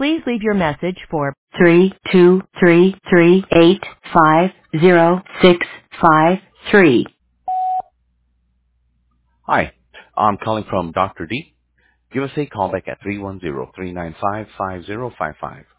Please leave your message for 32338506553. Hi, I'm calling from Dr. D. Give us a call back at 310-395-5055.